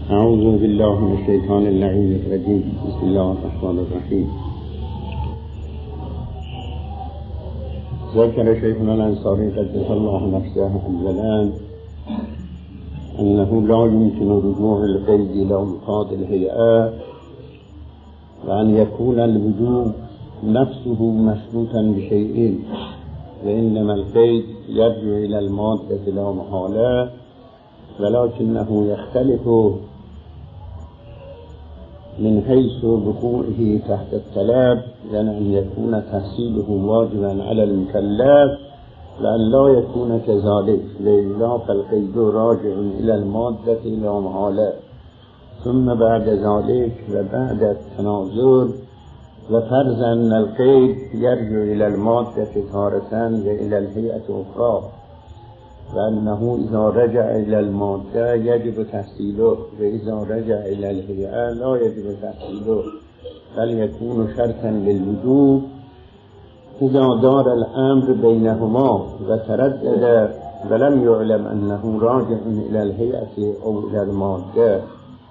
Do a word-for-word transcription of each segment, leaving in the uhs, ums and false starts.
اعوذ بالله من الشیطان اللعین الرجیم. بسم الله الرحمن الرحیم. ذکر شیخنا الانصاری قدس الله نفسه اولا انه لا يمكن رجوع القید الى مفاد الهیئه و ان یکون الوجوب نفسه مشروطا بشیئین و انما القید یرجع الى الماده لا محاله ولكنه يختلف من حيث وقوعه تحت الطلب، يعني أن يكون تحصيله واجبا على المكلف لأن لا يكون كذلك، لذا فالقيد راجع إلى المادة لا محالة. ثم بعد ذلك وبعد التنازل وفرض أن القيد يرجع إلى المادة تارة وإلى الهيئة أخرى، وأنه إذا رجع إلى المادة يجب تحصيله وإذا رجع إلى الهيئة لا يجب تحصيله، بل يكون شرطا للوجوب إذا دار الأمر بينهما وتردد ولم يعلم أنه راجع إلى الهيئة أو إلى المادة.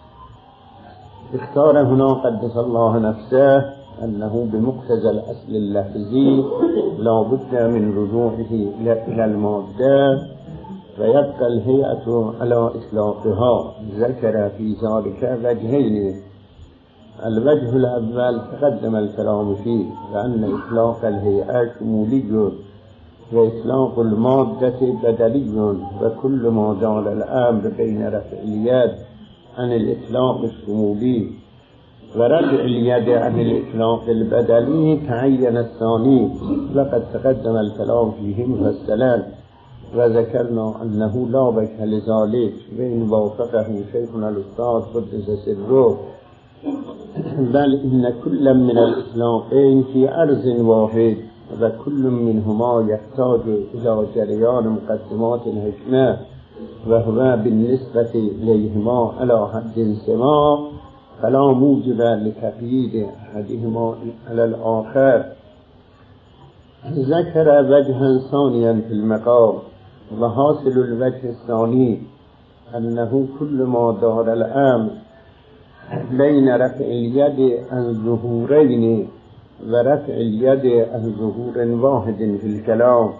اختار هنا قدس الله نفسه أنه بمقتضى الأصل اللفظي لا بد من رجوعه إلى المادة ويبقى الهيئة على إطلاقها. ذكر في ذلك وجهين: الوجه الأول تقدم الكلام فيه، لأن إطلاق الهيئة شمولي وإطلاق المادة بدلي، وكل ما دار الأمر بين رفع اليد عن الإطلاق الشمولي ورفع اليد عن الإطلاق البدلي تعين الثاني، لقد تقدم الكلام فيه مفصلا وذكرنا أنه لا وجه لذلك، وإن وافقه شيخنا الأستاذ قدس سره، بل إن كل من الإطلاقين في عرض واحد وكل منهما يحتاج إلى جريان مقدمات الحكمة، وهو بالنسبة إليهما على حد سواء، فلا موجب لتقييد أحدهما على الآخر. ذكر وجها ثانيا في المقام، وحاصل الوجه الثاني أنه كل ما دار الأمر بين رفع اليد عن ظهورين ورفع اليد عن ظهور واحد في الكلام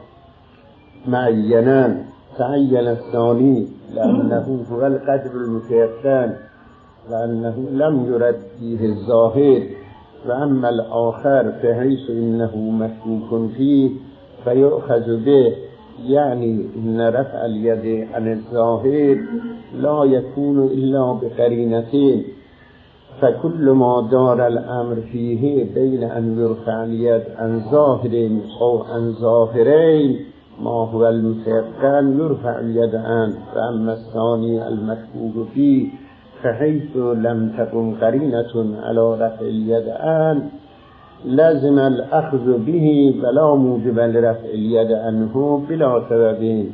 معينا تعين الثاني، لأنه هو القدر المتيقن، لأنه لم يرد فيه الظاهر، وأما الآخر فحيث إنه مشكوك فيه فيؤخذ به، يعني إن رفع اليد عن الظاهر لا يكون إلا بقرينتين، فكل ما دار الأمر فيه بين أن يرفع اليد عن ظاهر أو عن ظاهرين ما هو المتيقن يرفع اليد عنه، فأما الثاني المشكوك فيه فحيث لم تكن قرينة على رفع اليد عنه لازم الأخذ به ولا موجب لرفع اليد عنه بلا سببين.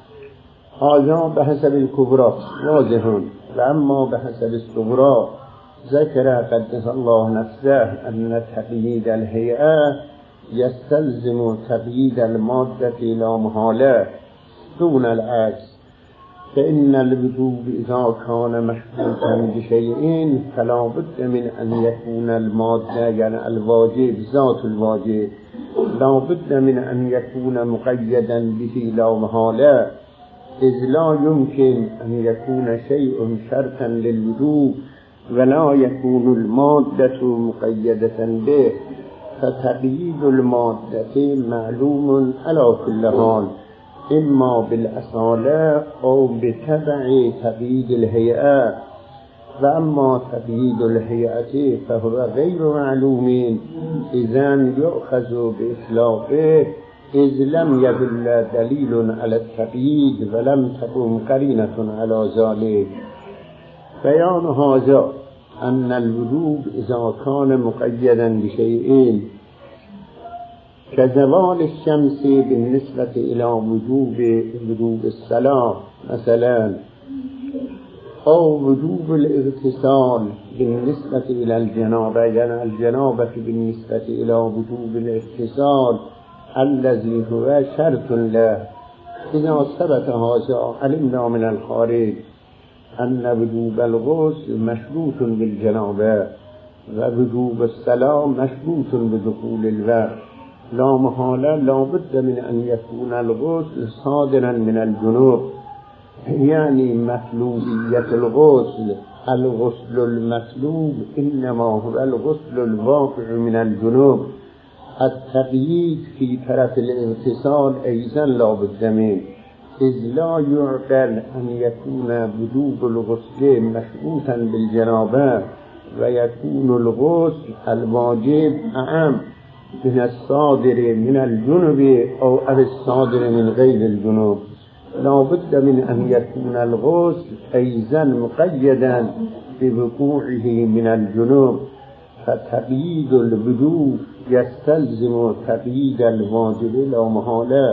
هذا بحسب الكبرى واضح، وأما بحسب الصغرى ذكر قدس الله نفسه أن تقييد الهيئة يستلزم تقييد المادة لا محالة دون العكس، فإن الوجوب إذا كان مشروطا بشيء فلا بد من أن يكون المادة يعني الواجب ذات الواجب لا بد من أن يكون مقيدا به لا محالة، إذ لا يمكن أن يكون شيء شرطا للوجوب ولا يكون المادة مقيدة به، فتقييد المادة معلوم على كل حال إما بالأصالة أو بتبع تقييد الهيئة، وأما تقييد الهيئة فهو غير معلوم، إذن يؤخذ بإطلاقه إذ لم يدل دليل على التقييد ولم تكن قرينة على ذلك. بيان هذا أن الوجوب إذا كان مقيدا بشيئين كزوال الشمس بالنسبة إلى وجوب وجوب الصلاة مثلا، أو وجوب الاغتسال بالنسبة إلى الجنابة، يعني الجنابة بالنسبة إلى وجوب الاغتسال الذي هو شرط له. إذا ثبت هذا علمنا من الخارج أن وجوب الغسل مشروط بالجنابة ووجوب الصلاة مشروط بدخول الوقت لا محالة لا بد من أن يكون الغسل صادرا من الجنوب. يعني مطلوبية الغسل الغسل المطلوب إنما هو الغسل الواقع من الجنوب. التقييد في طرف الاغتسال أيضا لا بد منه، إذ لا يعقل أن يكون وجوب الغسل مشروطا بالجنابة ويكون الغسل الواجب أعم من الصادر من الجنوب أو الصادر من غير الجنوب. لا بد من أن يكون الغسل أيضا مقيدا بوقوعه من الجنوب، فتقييد الوجوب يستلزم تقييد الواجب لا محالة.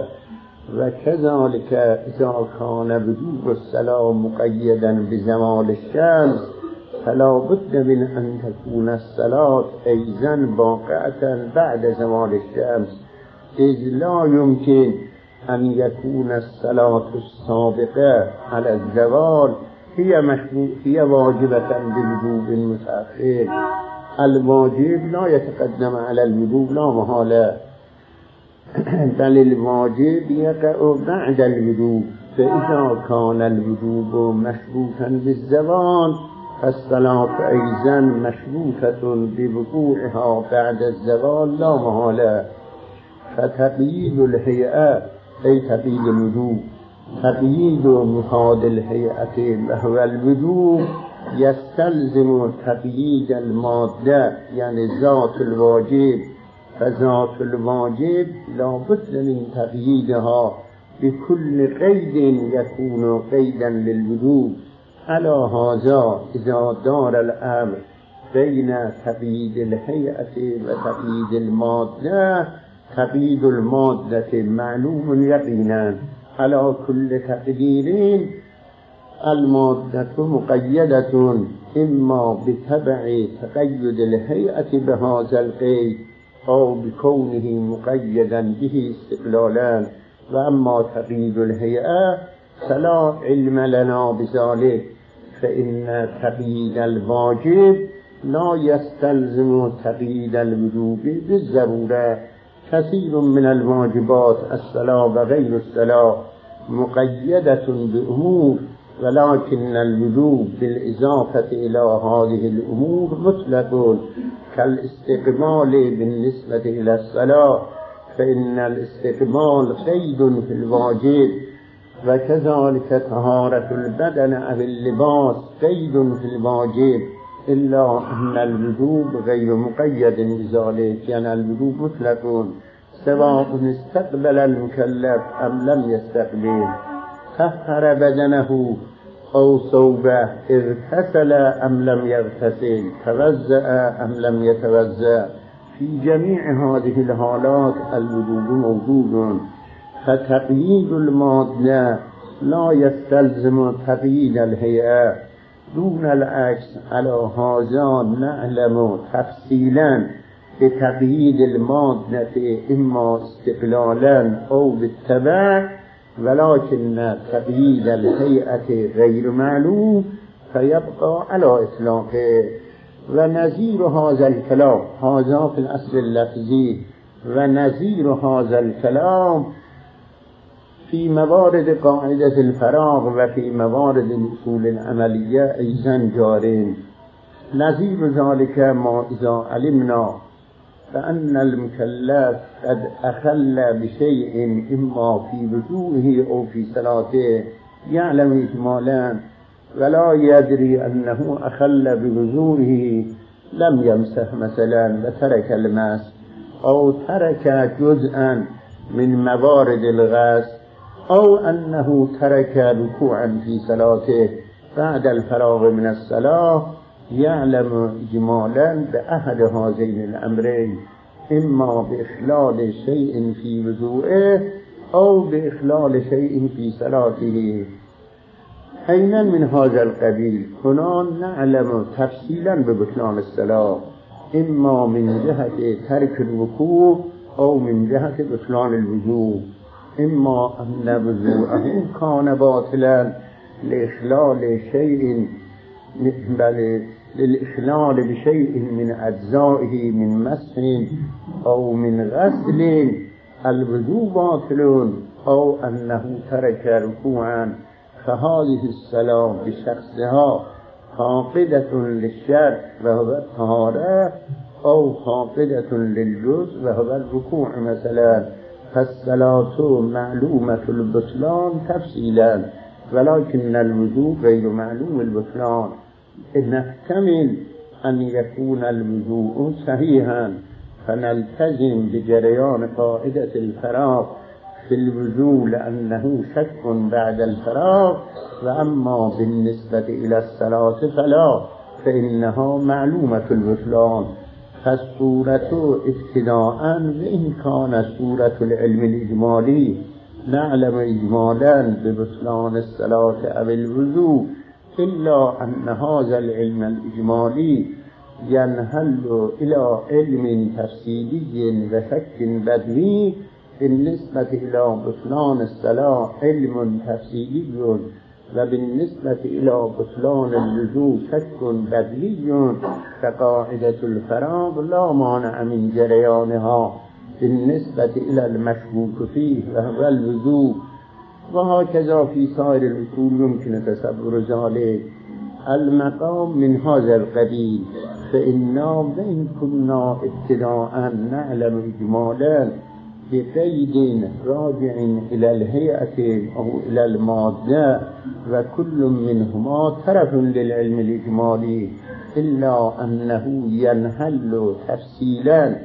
وكذلك إذا كان وجوب الصلاة مقيدا بزوال الشمس فلا بد من أن تكون الصلاة أيضا واقعة بعد زوال الشمس، إذ لا يمكن أن يكون الصلاة السابقة على الزوال هي مشروع هي واجبة بوجوب متأخر. الواجب لا يتقدم على الوجوب لا محالة، بل الواجب يقع بعد الوجوب. فإذا كان الوجوب مشروطا بالزوال فالصلاة أيضا مشروطة بوقوعها بعد الزوال لا محالة. فتقييد الهيئة أي تقييد الوجوب تقييد مفاد الهيئة وهو الوجوب يستلزم تقييد المادة يعني ذات الواجب. فذات الواجب لا بد من تقييدها بكل قيد يكون قيدا للوجوب. على هذا إذا دار الأمر بين تقييد الهيئة وتقييد المادة، تقييد المادة معلوم يقينا على كل تقدير. المادة مقيدة إما بتبع تقيد الهيئة بهذا القيد أو بكونه مقيدا به استقلالا. وأما تقييد الهيئة فلا علم لنا بذلك، فإن تقييد الواجب لا يستلزم تقييد الوجوب بالضرورة. كثير من الواجبات الصلاة وغير الصلاة مقيدة بأمور، ولكن الوجوب بالإضافة إلى هذه الأمور مطلق، كالاستقبال بالنسبة إلى الصلاة فإن الاستقبال قيد في الواجب، وكذلك طهارة البدن أو اللباس قيد في الواجب، إلا أن الوجوب غير مقيد بذلك. يعني الوجوب مطلق سواء استقبل المكلف أم لم يستقبل، طهر بدنه أو ثوبه، اغتسل أم لم يغتسل، توضأ أم لم يتوضأ، في جميع هذه الحالات الوجوب موجود. فتقييد المادة لا يستلزم تقييد الهيئة. دون العكس على هذا نعلم تفصيلا بتقييد المادة إما استقلالا أو بالتبع، ولكن تقييد الهيئة غير معلوم فيبقى على إطلاقه. ونظير هذا الكلام هذا في الأصل اللفظي، ونظير هذا الكلام في موارد قاعدة الفراغ وفي موارد الأصول العملية أيضا جارين. نظير ذلك ما إذا علمنا فأن المكلف قد أخل بشيء إما في وضوءه أو في صلاته يعلم إجمالا، ولا يدري أنه أخل بوضوءه لم يمسح مثلا وترك المس، أو ترك جزءا من موارد الغسل، أو أنه ترك ركوعا في صلاته بعد الفراغ من الصلاة، يعلم إجمالا بأحد هذين الأمرين، إما بإخلال شيء في وضوءه أو بإخلال شيء في صلاته. حينا من هذا القبيل هنا نعلم تفصيلا ببطلان الصلاة، إما من جهة ترك الوقوع أو من جهة بطلان الوضوء. إما أن وضوءه كان باطلا لإخلال شيء بل للإخلال بشيء من أجزائه من مسح أو من غسل الوضوء باطل أو أنه ترك ركوعا، فهذه الصلاة بشخصها فاقدة للشرع وهو الطهارة أو فاقدة للجزء وهو الركوع مثلا، فالصلاة معلومة البطلان تفصيلا، ولكن الوضوء غير معلوم البطلان. نحتمل أن يكون الوضوء صحيحا فنلتزم بجريان قاعدة الفراغ في الوضوء لأنه شك بعد الفراغ، وأما بالنسبة إلى الصلاة فلا، فإنها معلومة البطلان. فالصورة ابتداء وإن كان صورة العلم الإجمالي نعلم إجمالا ببطلان الصلاة أو الوضوء، إلا أن هذا العلم الإجمالي ينهل إلى علم تفصيلي وشك بدوي. بالنسبة إلى بطلان الصلاة علم تفصيلي، وبالنسبة إلى بطلان الوضوء شك بدوي، فقاعدة الفراغ لا مانع من جريانها بالنسبة إلى المشكوك فيه وهو الوضوء. وهكذا في سائر الأصول يمكن تصور ذلك. المقام من هذا القبيل، فإنا وإن كنا ابتداء نعلم إجمالا بقيد راجع إلى الهيئة أو إلى المادة، وكل منهما طرف للعلم الإجمالي، إلا أنه ينهل تفصيلا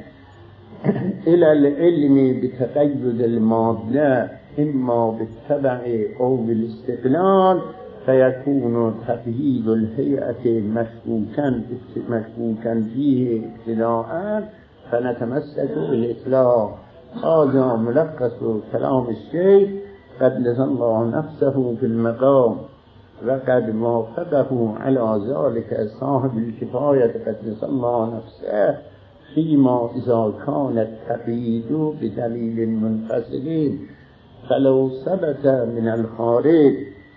إلى العلم بتقيد المادة إما بالتبع أو بالاستقلال، فيكون تقييد الهيئة مشكوكا مشكوكا فيه ابتداء، فنتمسك بالإطلاق. هذا ملخص كلام الشيخ قدس الله نفسه في المقام، وقد وافقه على ذلك صاحب الكفاية قدس الله نفسه فيما إذا كان التقييد بدليل منفصل. فلو ثبت من الخارج،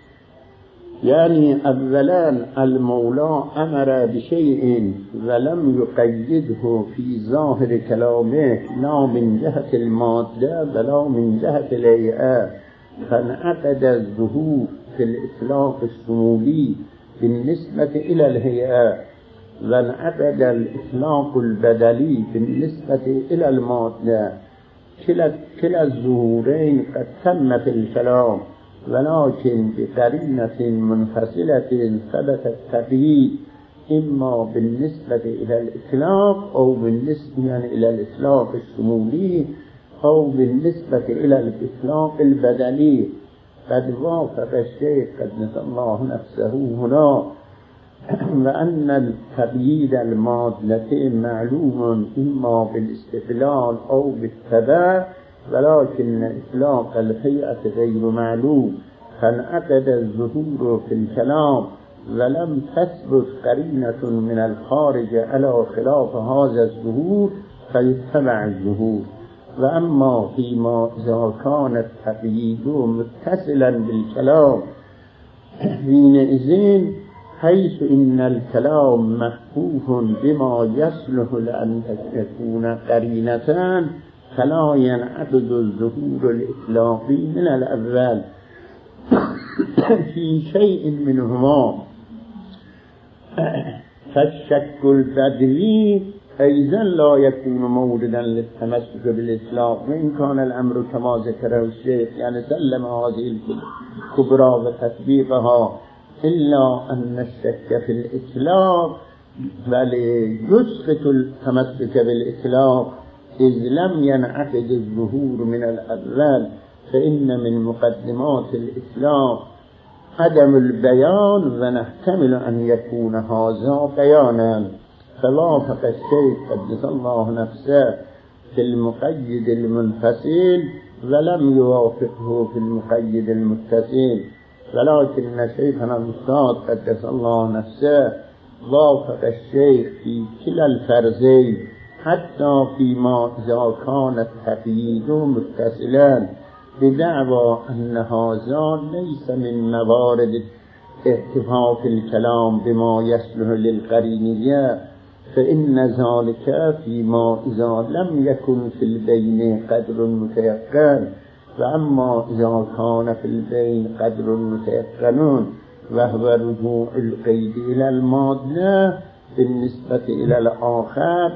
يعني أولا المولى أمر بشيء ولم يقيده في ظاهر كلامه لا من جهة المادة ولا من جهة الهيئة، فانعقد الظهور في الإطلاق الشمولي بالنسبة إلى الهيئة، وانعقد الإطلاق البدلي بالنسبة إلى المادة. كلا كلا الظهورين قد تم في الكلام، ولكن بقرينة منفصلة ثبت التقييد إما بالنسبة إلى الإطلاق أو بالنسبة يعني إلى الإطلاق الشمولي أو بالنسبة إلى الإطلاق البدلي. قد وافق الشيخ قدس الله نفسه هنا وأن التقييد المادة معلوم إما بالاستقلال أو بالتبع، ولكن إطلاق الهيئة غير معلوم، فانعقد الظهور في الكلام ولم تثبت قرينة من الخارج على خلاف هذا الظهور فيتبع الظهور. وأما فيما إذا كان التقييد متصلا بالكلام حينئذ حيث إن الكلام محفوف بما يصلح لأن تكون قرينتان، فلا ينعقد الظهور الإطلاقي من الأول في شيء منهما. فالشك البدوي أيضا لا يكون موردا للتمسك بالإطلاق، وإن كان الأمر كما ذكره الشيخ يعني سلم هذه الكبرى وتطبيقها، إلا أن الشك في الإطلاق بل يسقط التمسك بالإطلاق إذ لم ينعقد الظهور من الأول، فإن من مقدمات الإطلاق عدم البيان، ونحتمل أن يكون هذا بيانا. فوافق الشيخ قدس الله نفسه في المقيد المنفصل ولم يوافقه في المقيد المتصل، ولكن شيخنا الأستاذ قدس الله نفسه وافق الشيخ في كلا الفرزين، حتى فيما إذا كان التقييد متصلا، بدعوى أن هذا ليس من موارد احتفاء في الكلام بما يصلح للقرينية فإن ذلك فيما إذا لم يكن في البين قدر متيقن وأما إذا كان في البين قدر متيقن وهو رجوع القيد إلى المادة بالنسبة إلى الآخر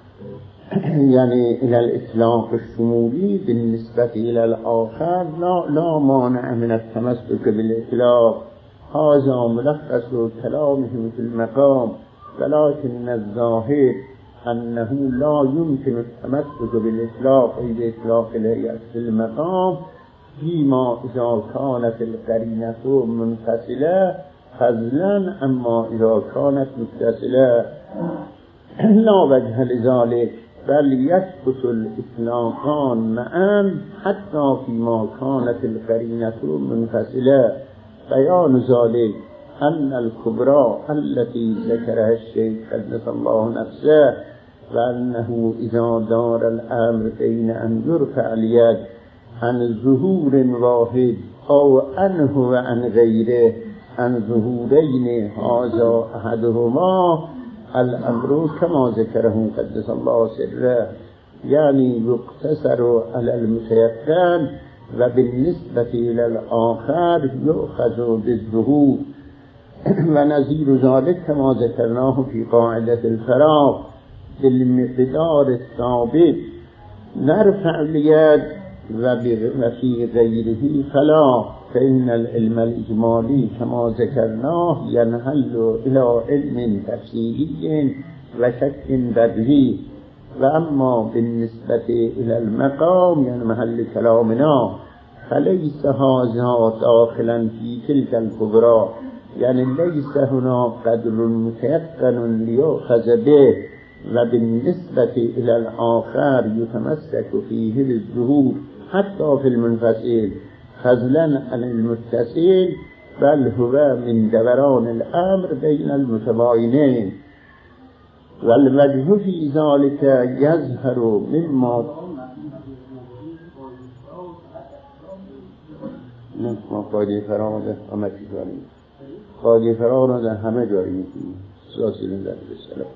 يعني إلى الإطلاق الشمولي بالنسبة إلى الآخر لا, لا مانع من التمسك بالإطلاق. هذا ملخص كلامهم في المقام، ولكن الظاهر أنه لا يمكن التمسك بالإطلاق أي بإطلاق الهيئة في المقام فيما إذا كانت القرينة منفصلة فضلا، أما إذا كانت متصلة لا وجه لذلك، بل يثبت الإطلاقان معا حتى فيما كانت القرينة منفصلة. بيان ذلك أن الكبرى التي ذكرها الشيخ قدس الله نفسه، وأنه إذا دار الأمر بين أن يرفع اليد عن ظهور واحد أو عنه وعن غيره عن ظهورين هذا أحدهما الأمر كما ذكره قدس الله سره، يعني يقتصر على المتيقن وبالنسبة إلى الآخر يؤخذ بالظهور. ونظير ذلك كما ذكرناه في قاعدة الفراغ بالمقدار الثابت نرفع اليد وفي غيره فلا، فإن العلم الإجمالي كما ذكرناه ينحل إلى علم تفسيري وشك بديهي، وأما بالنسبة إلى المقام يعني محل كلامنا فليس هذا داخلا في تلك الكبرى، يعني ليس هناك قدر متيقن ليؤخذ به، وبالنسبة إلى الآخر يتمسك فيه بالظهور حتى في المنفصل فضلا عن المتصل، بل هو من دوران الأمر بين المتباينين. والوجه في ذلك يظهر مما ما قاعده فرار ده همه چی جاری قاعده فرار ده همه جاری میکنی سیاسی نظر بسلام.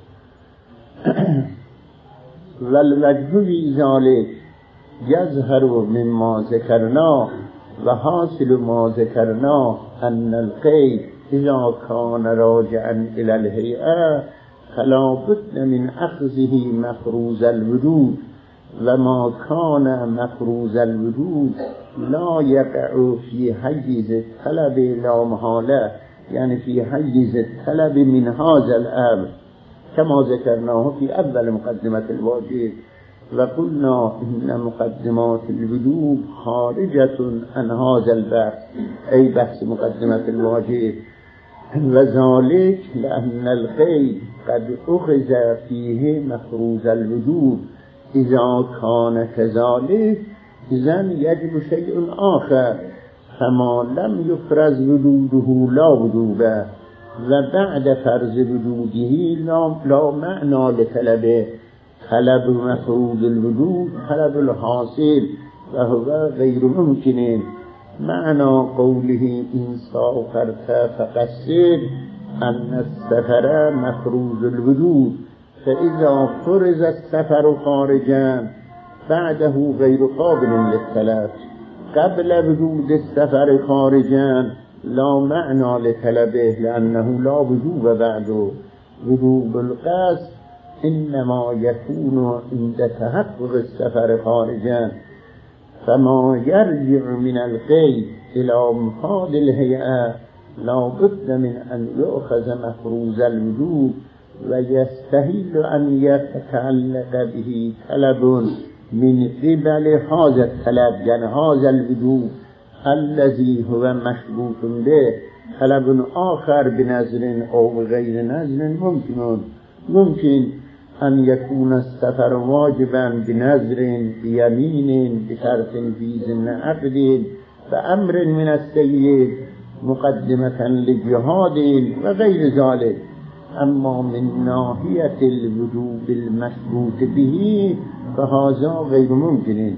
والوجه في ذلك يظهر مما ذكرنا وحاصل ما ذكرنا أن القيد إذا كان راجعا إلى الهيئة فلا بد من أخذه مفروض الوجود، وما كان مفروض الوجود لا يقع في حيز الطلب لا محالة، يعني في حيز الطلب من هذا الأمر كما ذكرناه في أول مقدمة الواجب، وقلنا إن مقدمات الوجوب خارجة عن هذا البحث أي بحث مقدمة الواجب، وذلك لأن القيد قد أخذ فيه مفروض الوجوب. إذا كان كذلك إذن يجب شيء آخر، فما لم يفرز وجوده لا وجوبه، وبعد فرض وجوده لا, لا معنى لطلبه. طلب مفروض الوجود طلب الحاصل وهو غير ممكن. معنى قوله إن سافرت فقصر أن السفر مفروض الوجود، فإذا فرض السفر خارجا بعده غير قابل للطلب. قبل وجود السفر خارجا لا معنى لطلبه لأنه لا وجوب بعده. وجوب القصد إنما يكون عند تحقق السفر خارجا، فما يرجع من القيد إلى مفاد الهيئة لا بد من أن يؤخذ مفروض الوجود، ويستحيل أن يتعلق به طلب من قبل هذا الطلب، يعني هذا الوجود الذي هو مشروط به. طلب آخر بنظر أو غير نظر ممكن ممكن أن يكون السفر واجبا بنظر بيمين بشرط في ضمن عقد فأمر من السيد مقدمة لجهاد وغير ذلك. أما من ناحية الوجوب المشروط به فهذا غير ممكن.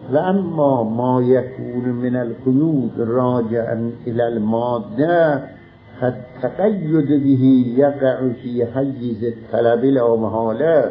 وأما ما يكون من القيود راجعا إلى المادة فالتقيد به يقع في حيز الطلب لا محالة.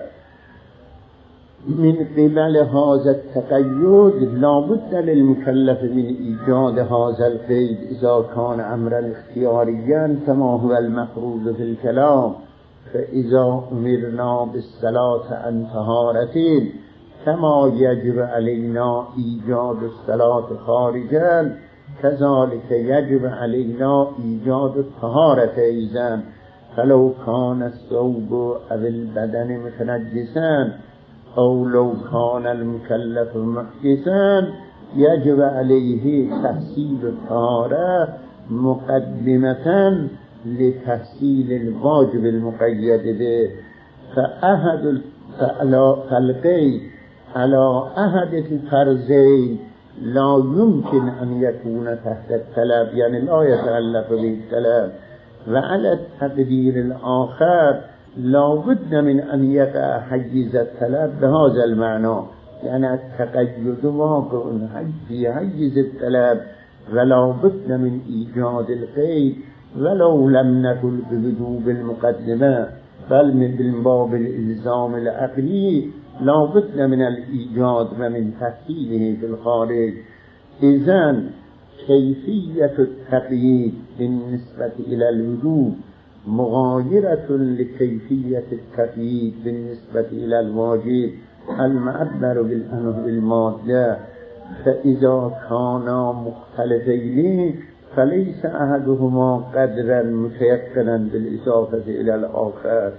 من قبل هذا التقيد لا بد للمكلف من إيجاد هذا القيد إذا كان أمرا اختياريا كما هو المفروض في الكلام. فإذا أمرنا بالصلاة عن طهارة كما يجب علينا إيجاد الصلاة خارجا كذلك يجب علينا إيجاد الطهارة أيضا. فلو كان الثوب أو البدن متنجسا أو لو كان المكلف محدثا يجب عليه تحصيل الطهارة مقدمة لتحصيل الواجب المقيد به. فأحد فالقيد على أحد الفرضين لا يمكن أن يكون تحت الطلب، يعني لا يتعلق بالطلب. وعلى التقدير الآخر لا بد من أن يقع حيز الطلب بهذا المعنى، يعني التقيد واقع في حيز الطلب ولا بد من إيجاد القيد ولو لم نقل بوجوب المقدمة بل من باب الإلزام العقلي لا بد من الإيجاد ومن تحصيله في الخارج. إذن كيفية التقييد بالنسبة إلى الوجوب مغايرة لكيفية التقييد بالنسبة إلى الواجب المعبر بالأنه المادة. فإذا كانا مختلفين فليس أحدهما قدرا متيقنا بالإضافة إلى الآخر.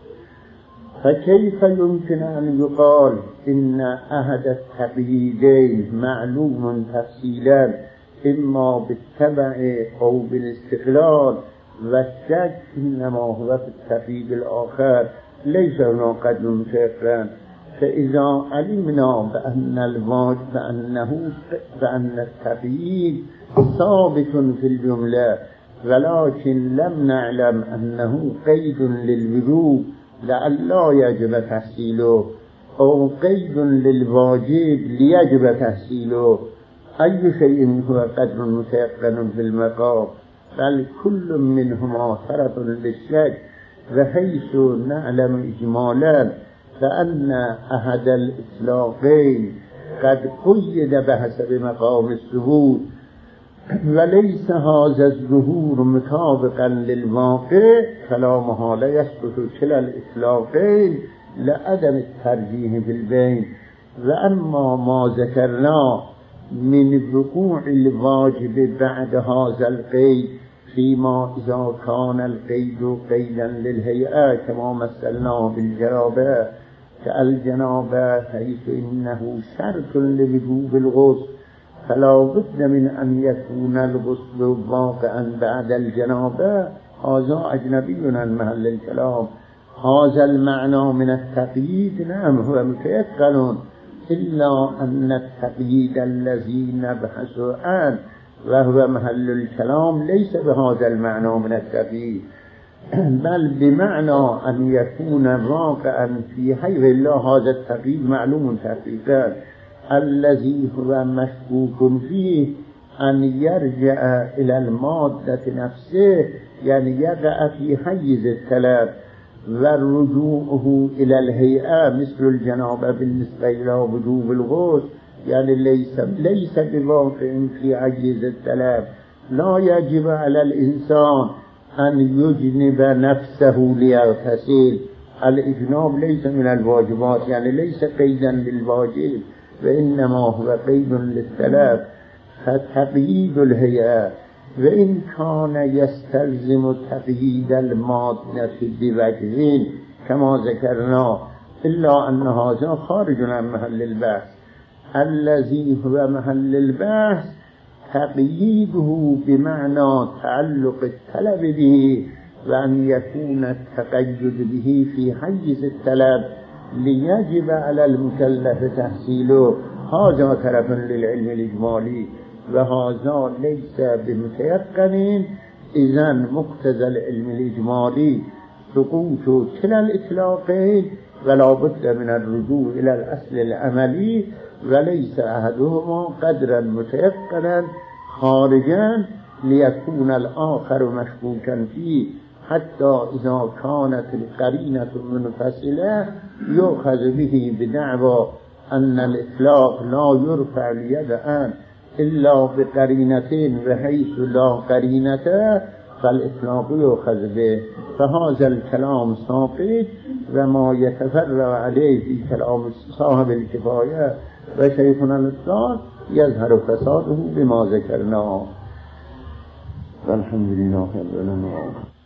فكيف يمكن أن يقال إن أحد التقييدين معلوم تفصيلا إما بالتبع أو بالاستقلال، والشك إنما هو في التقييد الآخر ليس هناك قدر متيقن. فإذا علمنا بأن الواجب بأنه بأن التقييد ثابت في الجملة ولكن لم نعلم أنه قيد للوجوب لئلا يجب تحصيله أو قيد للواجب ليجب تحصيله، أي شيء هو قدر متيقن في المقام؟ بل كل منهما طرف للشك. وحيث نعلم إجمالا فأن أحد الإطلاقين قد قيد بحسب مقام الثبوت وليس هذا الظهور مطابقا للواقع فلا محالة يثبت كلا الإطلاقين لعدم الترجيح في البين. وأما ما ذكرنا من وقوع الواجب بعد هذا القيد فيما إذا كان القيد قيدا للهيئة كما مثلناه بالجنابة كالجنابة حيث إنه شرط لوجوب الغسل فلا بد من أن يكون الغسل واقعا بعد الجنابة، هذا أجنبي عن محل الكلام. هذا المعنى من التقييد نعم هو متيقن، إلا أن التقييد الذي نبحث عنه وهو محل الكلام ليس بهذا المعنى من التقييد، بل بمعنى أن يكون واقعا في حيث الله. هذا التقييد معلوم تحقيقا الذي هو مشكوك فيه أن يرجع إلى المادة نفسه، يعني يقع في حيز الطلب، ورجوعه إلى الهيئة مثل الجنابة بالنسبة إلى وجوب الغسل يعني ليس ليس بواقع في حيز الطلب. لا يجب على الإنسان أن يجنب نفسه ليغتسل. الإجناب ليس من الواجبات، يعني ليس قيدا للواجب وإنما هو قيد للطلب. فتقييد الهيئة وإن كان يستلزم تقييد المادة بوجهين كما ذكرنا، إلا أن هذا خارج عن محل البحث. الذي هو محل البحث تقييده بمعنى تعلق الطلب به، وأن يكون التقيد به في حيز الطلب ليجب على المكلف تحصيله. هذا طرف للعلم الإجمالي وهذا ليس بمتيقن. إذن مقتضى العلم الإجمالي سقوط كلا الإطلاقين ولا بد من الرجوع إلى الأصل العملي، وليس أحدهما قدرا متيقنا خارجا لیکون الاخر مشکوکا فيه حتی اذا كانت القرینة منفصله یؤخذ به بدعوى ان الاطلاق لا یرفع الید عن الا بقرینتين بحيث لا قرینة فالاطلاق یؤخذ به. فهذا الكلام ساقط و ما يتفرع عليه في كلام صاحب الكفایه و شیخنا الاستاذ یظهر فساده بما ذکرنا. والحمد لله رب العالمین.